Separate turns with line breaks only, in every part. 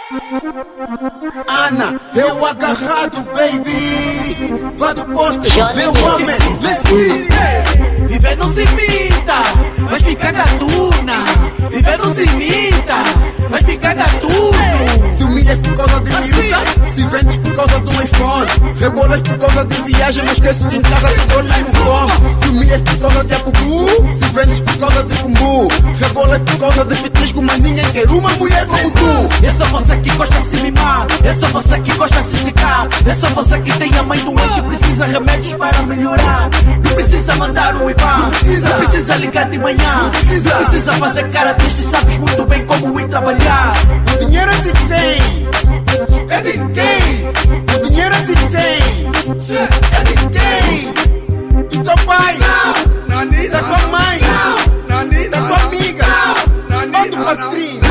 Ana, eu agarrado, baby. Lá do poste, meu homem, let's go.
Viver não se imita, mas fica gatuna. Viver não se imita, mas fica gatuno.
Se humilhas por causa de miúda, se vendes por causa do iPhone. Rebolas por causa de viagem, mas esqueces que em casa tu olhas no fome. Se humilhas por causa de apucu, se vendes por causa de cumbu. Rebolas por causa de petisco, mas ninguém quer uma mulher como tu.
É só você que gosta de se mimar, é só você que gosta de se esticar. É só você que tem a mãe doente e precisa remédios para melhorar. Não precisa mandar o IBAN, não precisa ligar de manhã, não precisa fazer cara triste, sabes muito bem como ir trabalhar.
O dinheiro é de quem? É de quem? O dinheiro é de quem? É de quem? Do teu pai? Não. Da tua mãe? Não. Da tua amiga? Não. Ou do padrinho?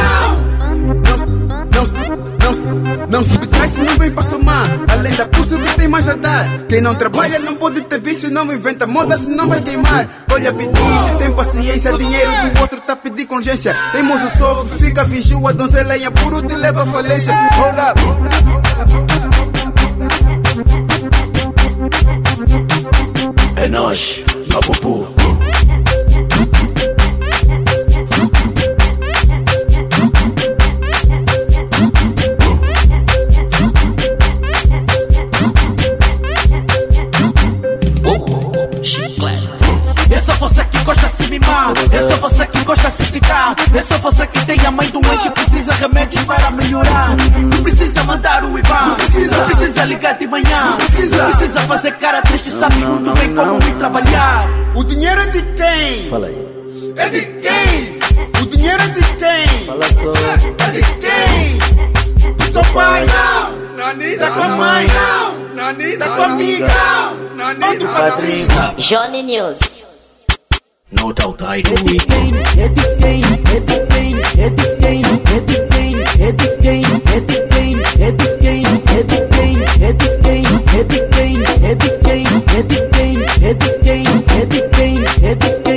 Não se subtrai se não vem para somar. Além da curso que tem mais a dar. Quem não trabalha não pode ter vício. Não inventa moda se não vai queimar. Olha pedir, sem paciência. Dinheiro do outro tá a pedir com urgência. Tem moço sofre, fica vigiu. A donzela em apuro te leva à falência. Hold up.
É nóis, Mapupu. É só você que gosta de se mimar, é só você que gosta de se esticar. É só você que tem a mãe doente e precisa remédios para melhorar. Não precisa mandar o IBAN, não precisa ligar de manhã, não precisa fazer cara triste, sabes muito bem como ir trabalhar.
O dinheiro é de quem?
Fala aí.
É de quem? O dinheiro é de quem?
Fala só.
É de quem? Do teu pai? Não. Da tua mãe? Não. Da tua amiga? Não. Ou do padrinho?
Johnny News.
No doubt I do
it. É de quem? É de quem? É de quem? É de quem? É de quem? É de quem? É de quem? É de quem? É de quem? É de quem? É de quem? É de quem? É de quem? É de quem? É de quem? É de quem?